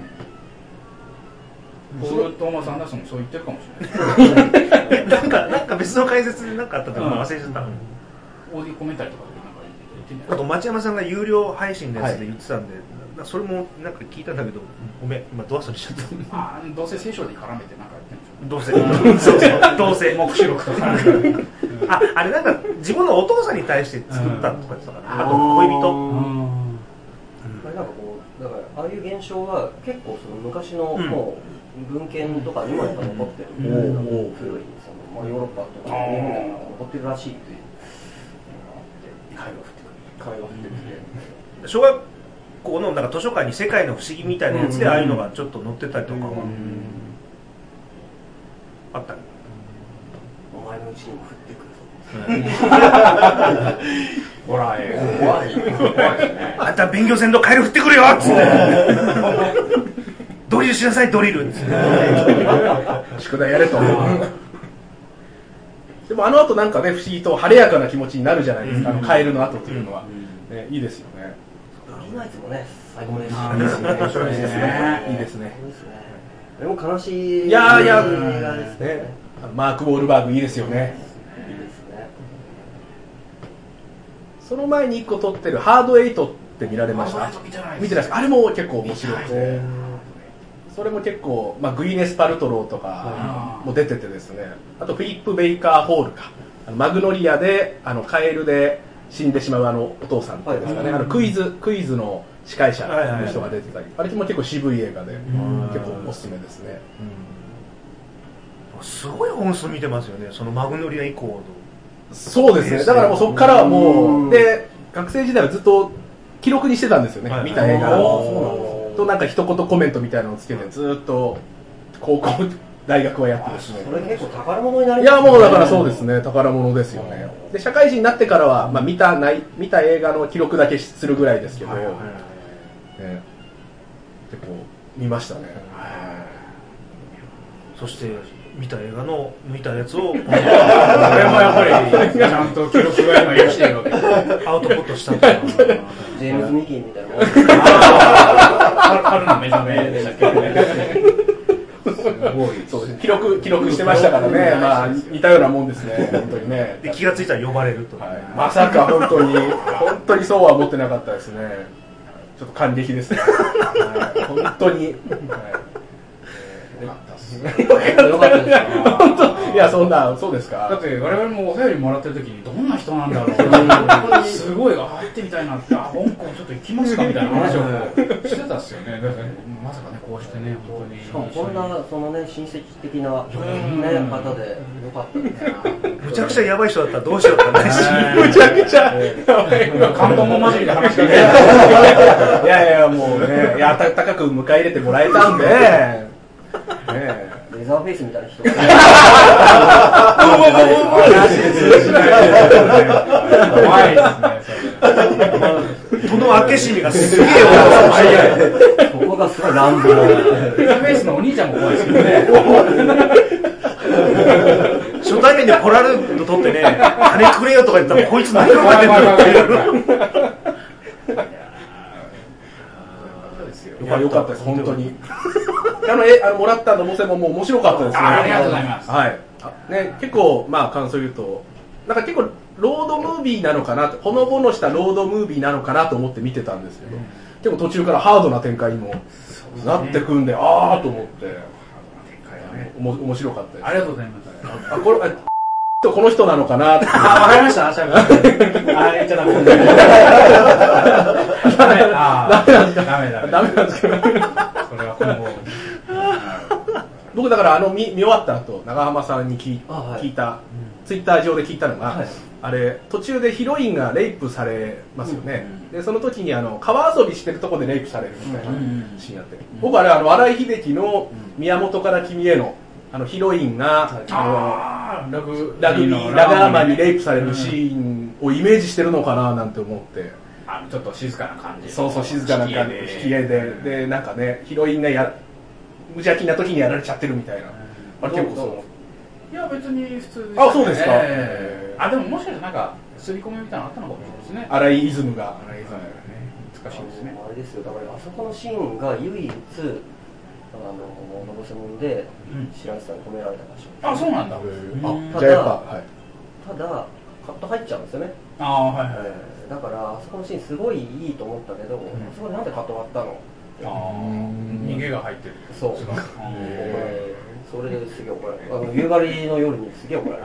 ポール・トーマス・アンダーソンもそう言ってるかもしれない。 なんかなんか別の解説で何かあったとか忘れちゃった、うん、 オーディコメンタリーとかでなんか言ってんじゃない。 あと町山さんが有料配信のやつで言ってたんで、はい、 それもなんか聞いたんだけど、ごめん今ど忘れしちゃった。 あどうせ聖書で絡めてなんかやってるんでしょ。 どうせそうそうどうせ黙示録とかああれなんか自分のお父さんに対して作ったとか言ってたかな、あと恋人、うんなんかこうだからああいう現象は結構その昔のもう文献とかにもやっぱ残ってるみたいな、古いその、まあ、ヨーロッパとか日本でも残ってるらしいっていうのがあって、貝が降ってくる貝が降ってきて、 小学校のなんか図書館に世界の不思議みたいなやつでああいうのがちょっと載ってたりとかはあったね。 お前のうちにも降ってくるホラー映画怖い怖いですね。 あんた勉強せんとカエル降ってくるよっつってドリルしなさいドリルっつって宿題やれとでもあの後なんかね不思議と晴れやかな気持ちになるじゃないですか、あのカエルの後というのは、ね、いいですよね。 ドリーナイツもね最高ですし、 いいですね、面白いですね、いいですね。 でも悲しいいやいや映画ですね。 マーク・ウォールバーグいいですよね。 いいですね。 その前にいっこ撮ってるハードエイトって見られました？ 見てない見てないです。あれも結構面白くて、それも結構、まあ、グイネス・パルトローとかも出ててですね、あとフィリップ・ベイカー・ホールか、あのマグノリアであのカエルで死んでしまうあのお父さんっていうんですかね、あのクイズクイズの司会者の人が出てたり、あれも結構渋い映画で結構おすすめですね。 すごい本数見てますよね、そのマグノリア以降の。 そうですね、だからもうそこからはもうで学生時代はずっと記録にしてたんですよね、はい、見た映画となんか一言コメントみたいなのをつけてずっと高校大学はやってですね。 それ結構宝物になりますね。いやもうだからそうですね、宝物ですよね。で社会人になってからは、まあ、見たない見た映画の記録だけするぐらいですけど、はいはいはいね、結構見ましたね。 そして見た映画の見たやつをこれもやっぱりちゃんと記録が今生きてるわけですアウトプットしたというジェームズ・ミキーみたいなもん春の目覚めでしたけどね。すごいそうですね、記録記録してましたからね、まあ似たようなもんですね、本当にね。 で気がついたら呼ばれると、 はい、まさか本当に本当にそうは思ってなかったですね。ちょっと感激ですね。はい、本当に。はいよかったです本当いやそんなそうですか。 だって我々もお便りもらってる時にどんな人なんだろうすごいあ会ってみたいなって、あ香港ちょっと行きますかみたいな話をしてたっすよね。だからまさかねこうしてね本当にしかもこんなそのね親戚的な、ね、方でよかったね。 むちゃくちゃやばい人だったらどうしようって話。 むちゃくちゃ感動も混じりで話がね。 いやいやもうね、いや温かく迎え入れてもらえたんで、ね、 レザーフェイスみたいな人が怖いですね。 その開け閉めがすげえ多い。ここがすごい乱暴。 レザーフェイスのお兄ちゃんも怖いですよね。 初対面でポラルド取ってね、金くれよとか言ったらこいつ何考えてんだっていう。 よかったです本当に。あのえあのもらったのぼせももう面白かったですね。 ありがとうございます。 はい。ね結構まあ感想言うとなんか結構ロードムービーなのかなとほのぼのしたロードムービーなのかなと思って見てたんですけど、うん、結構途中からハードな展開にもなってくんで、ああと思って、おも面白かったです。 ありがとうございます。 あこれあこの人なのかなって。 あ、わかりました。あ、言っちゃダメ。 ダメ。あ、ダメだ。ダメだ。 ダメなんですけど。それは今後。僕だからあの見見終わった後長浜さんに聞い、はい、聞いた、うん、ツイッター上で聞いたのが、はい、あれ途中でヒロインがレイプされますよね。うん、でその時にあの川遊びしてるところでレイプされるみたいなシーンがあって、うん、僕あれあの新井秀樹の宮本から君へのあのヒロインが、はい、あのラグラグビーラガーマンにレイプされるシーンをイメージしてるのかななんて思って、 あちょっと静かな感じ。 そうそう静かな感じ、引き絵ででなんかねヒロインがや無邪気な時にやられちゃってるみたいな。あれ結構そう。 いや別に普通です、ね。 あそうですか。 えー、あでももしかしてなんか刷り込みみたいなのあったのかもしれないですね。 荒井イズムが。 荒井イズムがね難しいですね。 あれですよだからあそこのシーンが唯一あののぼせもんで白石さんに褒められた場所。 あそうなんだ。 あただ、はい、ただカット入っちゃうんですよね。 あはいはい。 だからあそこのシーンすごいいいと思ったけど、うん、あそこでなんで断ったの。 あ逃げが入ってる。 そう。えー、それですげえ怒られる。あの夕張の夜にすげえ怒られ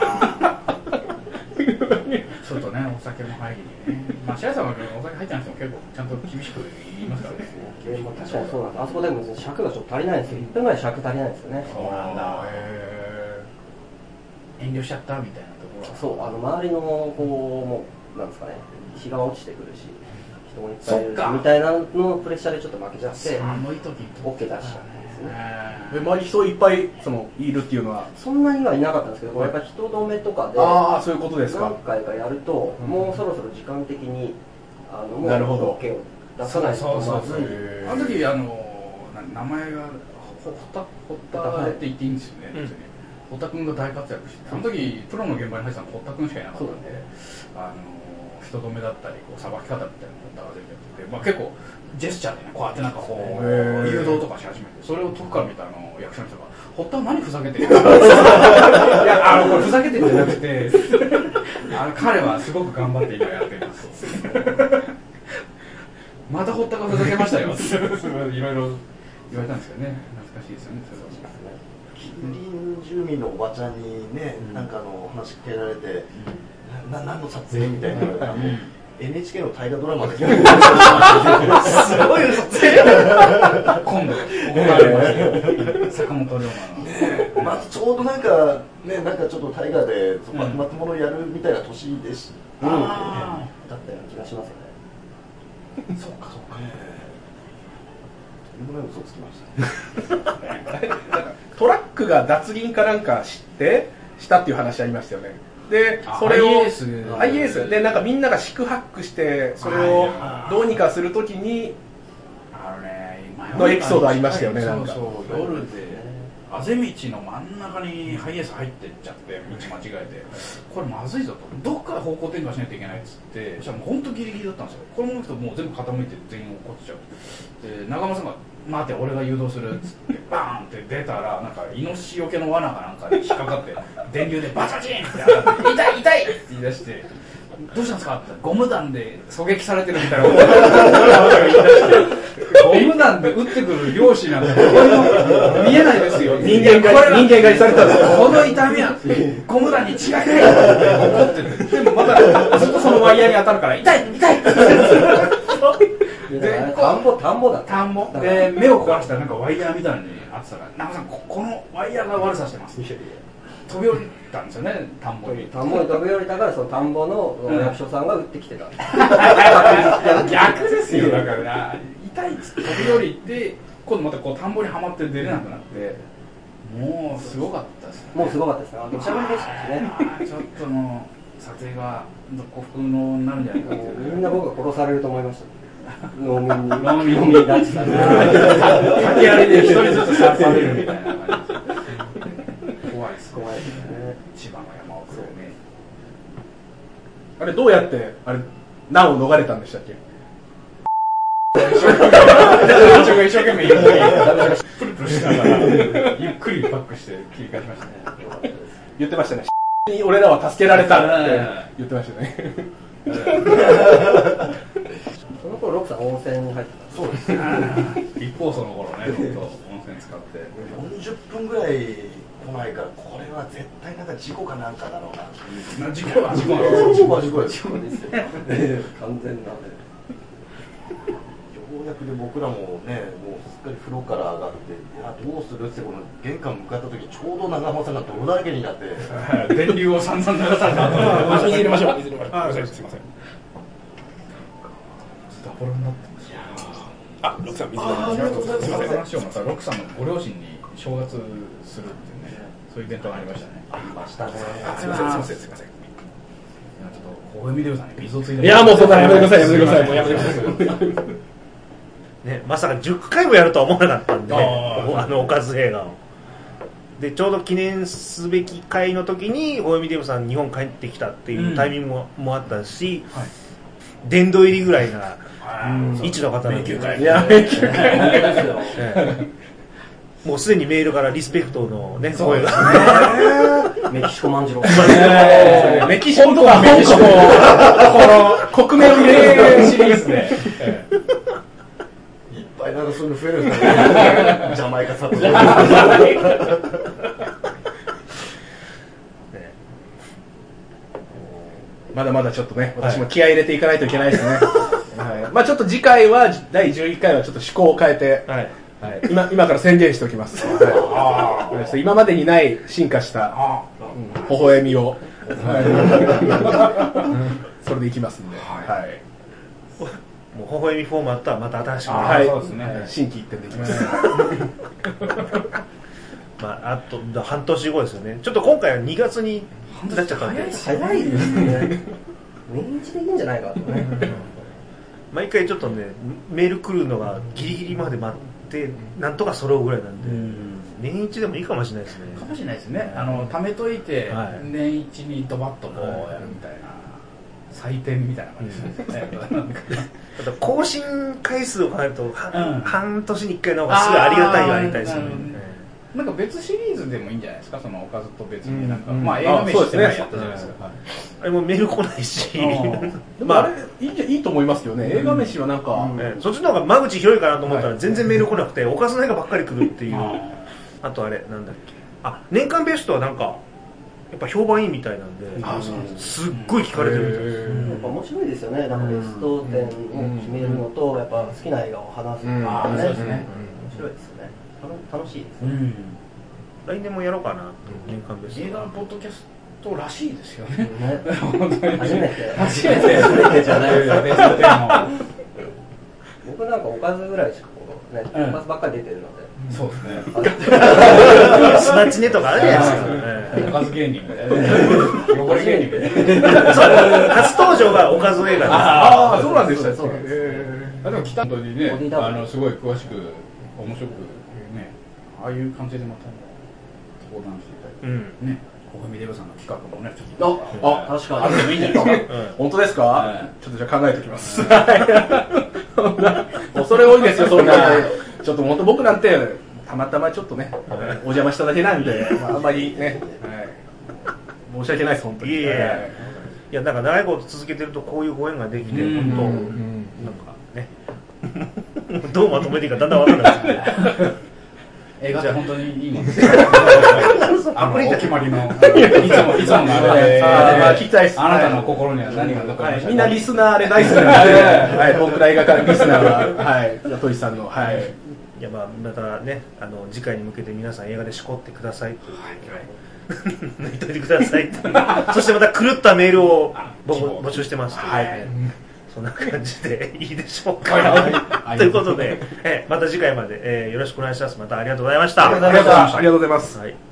る。 ちょっとね、お酒も入りにね。まあ白井さんはお酒入ってなくても結構ちゃんと厳しく言いますからね。 えーまあ、確かにそうなんです。あそこでも尺がちょっと足りないんですよ。いっぷんぐらい尺足りないんですよね。 そうなんだ。へー遠慮しちゃったみたいなところは。 そう、あの周りのこうもうなんですかね、日が落ちてくるし。人もいっぱいいるみたいなのプレッシャーでちょっと負けちゃって寒い時 OK 出しちゃうんですね。 周り人いっぱいそのいるっていうのはそんなにはいなかったんですけど、やっぱり人止めとかでああそういうことですか。 何回かやると、うん、もうそろそろ時間的にあのもう OK を出さないとまずい。 あの時あの名前が堀田堀田って言っていいんですよね。堀田君が大活躍して、あの時プロの現場に入ってたの堀田君しかいなかったんで、あの人止めだったりこうさばき方みたいなのが出てて、まあ、結構ジェスチャーでねこうやってなんかこう誘導とかし始めて、それを遠くから見たあの役者の人が「堀田は何ふざけてる?」いやあのこれふざけてるんじゃなくてあの彼はすごく頑張って今やってますまた堀田がふざけましたよいろいろ言われたんですけどね。懐かしいですよね。それは近隣住民のおばちゃんにね、うん、なんかの話聞けられて、うんな何の撮影みたいなのが、うん、エヌエイチケー の大河ドラマですごい撮影今度坂本龍馬の、 ねまあ、ちょうどなんかねなんかちょっと大河で幕末物やるみたいな年でし、うんうん、だったような気がしますよね。そうかそうか、ね、とんでもない嘘つきましたねトラックが脱輪かなんかしてしたっていう話ありましたよね。でそれを アイエーエス でなんかみんなが四苦八苦してそれをどうにかするときにのエピソードありましたよね。なんかそうそう夜であぜ道の真ん中にハイエース入ってっちゃって道間違えてこれまずいぞとどっから方向転換しないといけないっつってそしたらもう本当ギリギリだったんですよ。これもなくともう全部傾いて全員落っこっちゃうで長間さんが待て俺が誘導するっつってバーンって出たらなんかイノシシよけの罠かなんかで引っかかって電流でバチャチンって当たって痛い痛いって言い出してどうしたんですかってゴム弾で狙撃されてるみたいなことゴム弾で撃ってくる漁師なんて見えないですよ。 人間が人間がされたんですよ。 この痛みはゴム弾に違いないって怒っててでもまたずっとそのワイヤーに当たるから痛い痛いで田んぼ田んぼだ田んぼで目を壊したらなんかワイヤーみたいにあってたら中さん こ, このワイヤーが悪さしてます飛び降りたんですよね田んぼに田んぼに飛び降りたからその田んぼの役所さんが撃ってきてた、うん、 逆ですよだから痛いっつって飛び降りて今度またこう田んぼにはまって出れなくなってもうすごかったですね。 もうすごかったですね。めちゃめちゃでしたね。 ちょっとの撮影が幸福のになるんじゃないかってみんな僕が殺されると思いました農民に農民に拉致される竹槍で一人ずつ刺されるみたいな感じ怖いです怖いですね。 千葉の山奥でね。 あれどうやってあれ難を逃れたんでしたっけ。 一生懸命ゆっくりプルプルしながらゆっくりバックして切り返しましたね。 言ってましたね。俺らは助けられたって言ってましたね。 その頃ロクさん温泉に入ってた。 そうですね。 一方その頃ね、温泉使ってよんじゅっぷんぐらい来ないからこれは絶対なんか事故かなんかだろうな。 事故は事故事故は事故です。 事故ですよ。完全なね。 ようやくで僕らもね、もうすっかり風呂から上がって、いやどうするってこの玄関向かった時ちょうど長濱さんが泥だらけになって電流を散々流された後水入れましょう。水入れましょう。すいません。 ダボロになってます。 あ、ロクさん水入れましょう。すいません。話をまたロクさんのご両親に正月するっていうね、そういうイベントがありましたね。 ありましたね。 すいません。すいません。すいません。 ちょっと小海デブさんに水をついて。 いやもうそんなやめてください。やめてください。もうやめてください。 ね、まさかじゅっかいもやるとは思わなかったんで、あのおかず映画をでちょうど記念すべき回の時に大海デブさん日本帰ってきたっていうタイミング も,、うん、もあったし、はい、殿堂入りぐらいな位置の方なんで、 いや迷宮会もうすでにメールからリスペクトのね声がメキシコ万次郎メキシコとか香港のこの国名を入れるシリーズでいっぱいなんかそういうの増えるんですねジャマイカサブまだまだちょっとね私も気合い入れていかないといけないですね、はい、まあちょっと次回はだいじゅういっかいはちょっと趣向を変えて、はいはい、今, 今から宣言しておきます、はい、今までにない進化した、うん、微笑みを、はい、それでいきますんで、はい、 もう微笑みフォーマットはまた新しく、 はい、そうですね、心機一転でいきます、 まあ、あと半年後ですよね。ちょっと今回はにがつになっちゃったんで早いですね年一でいいんじゃないかとね毎回ちょっとねメール来るのがギリギリまで待ってなんとか揃うぐらいなんで、うん、年一でもいいかもしれないですねかもしれないですね。あの貯めといて、はい、年一にドバッとこうやるみたいな、採点みたいな感じですね、うん、 ただ更新回数を考えると、うん、半年にいっかいの方がすごいありがたいはありたいですよね。 なんか別シリーズでもいいんじゃないですか、そのおかずと別になんか、うん、まあ映画飯ってないやったじゃないですか。 あれもメール来ないし、 まああれいいいいと思いますよね。映画飯はなんか、 うんね、そっちの方が間口広いかなと思ったら全然メール来なくて、おかずの映画ばっかり来るっていう。あとあれなんだっけ、あ年間ベストはなんかやっぱ評判いいみたいなんで、ああそうなんです、すっごい聞かれてるみたいです。 やっぱ面白いですよね。なんかベストテンを決めるのとやっぱ好きな映画を話すのがね、面白いですよね。楽しいですね、うん、 来年もやろうかな年間ベスト映画のポッドキャストらしいですよね、 ね初めて初めて初めてじゃないですかベストテンも僕なんかおかずぐらいしかこう、ね、うん、おかずばっかり出てるので、 うん、そうですねスナッチネとかあるじゃないですか、 おかず芸人みたいな汚れ芸人みたいな初登場がおかず映画です。 ああそうなんでした。そうなんです。 でも北本にね、あのすごい詳しく面白くね、ああいう感じでまた相談していただいて、うん、ね、小文デブさんの企画もね、ちょっとあ、あ確かにあってもいいんじゃないですか。 本当ですか？はい、ちょっとじゃあ考えておきます。恐れ多いですよ、そんな。ちょっと本当僕なんてたまたまちょっとね、お邪魔しただけなんで、まあ、あんまりね、はい、申し訳ないです本当に。いやいや、はい、 いやなんか長いこと続けてるとこういうご縁ができて、本当なんかね。どうまとめていいかだんだん分からないですけど映画って本当にいいもんですあのお決まりのいつもいつものあれで、 まあ聞きたいです。 あなたの心には何が残りましたか。 みんなリスナーで大好きなんで、はい、僕ら映画館リスナーははいトイさんのはい。 いやまあまたねあの次回に向けて皆さん映画でしこってくださいという。泣いといてくださいってそしてまた狂ったメールを僕も募集してますはい。そんな感じでいいでしょうか、はい、ということで、えまた次回まで、えー、よろしくお願いします。またありがとうございました。 ありがとうございました。ありがとうございます。はい。